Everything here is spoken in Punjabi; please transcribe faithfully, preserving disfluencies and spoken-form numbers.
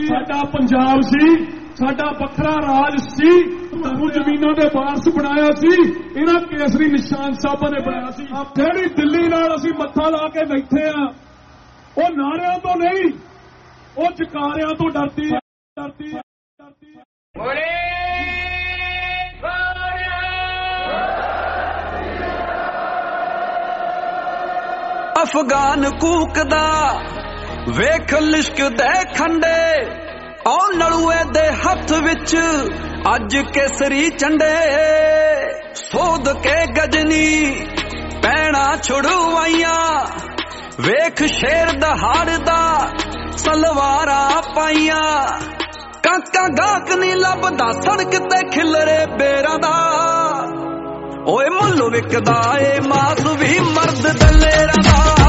ਸਾਡਾ ਪੰਜਾਬ ਸੀ, ਸਾਡਾ ਵੱਖਰਾ ਰਾਜ ਸੀ, ਤੁਹਾਨੂੰ ਜ਼ਮੀਨਾਂ ਦੇ ਵਾਰਸ ਬਣਾਇਆ ਸੀ, ਇਹਨਾਂ ਕੇਸਰੀ ਨਿਸ਼ਾਨ ਸਾਹਿਬਾਂ ਨੇ ਬਣਾਇਆ ਸੀ। ਜਿਹੜੀ ਦਿੱਲੀ ਨਾਲ ਅਸੀਂ ਮੱਥਾ ਲਾ ਕੇ ਬੈਠੇ ਆ, ਉਹ ਨਾਰਿਆਂ ਤੋਂ ਨਹੀਂ, ਉਹ ਜਕਾਰਿਆਂ ਤੋਂ ਡਰਦੀ ਹੈ, ਡਰਦੀ ਹੈ, ਡਰਦੀ ਹੈ। ਅਫਗਾਨ ਕੂਕਦਾ ਵੇਖ ਲਿਸ਼ਕ ਦੇ ਖੰਡੇ, ਔ ਨਲੂਏ ਦੇ ਹੱਥ ਵਿੱਚ ਅੱਜ ਕੇਸਰੀ ਝੰਡੇ। ਸੋਧ ਕੇ ਗਜਨੀ ਪੈਣਾ ਛੁੜਵਾਈਆਂ, ਵੇਖ ਸ਼ੇਰ ਦਹਾੜਦਾ ਸਲਵਾਰਾਂ ਪਾਈਆਂ। ਕਾਕਾ ਗਾਹਕ ਨੀ ਲੱਭਦਾ ਸੜਕ ਤੇ ਖਿਲਰੇ ਬੇਰਾਂ ਦਾ, ਓਏ ਮੁੱਲ ਵਿਕਦਾ ਏ ਮਾਸ ਵੀ ਮਰਦ ਦਲੇਰਾਂ ਦਾ।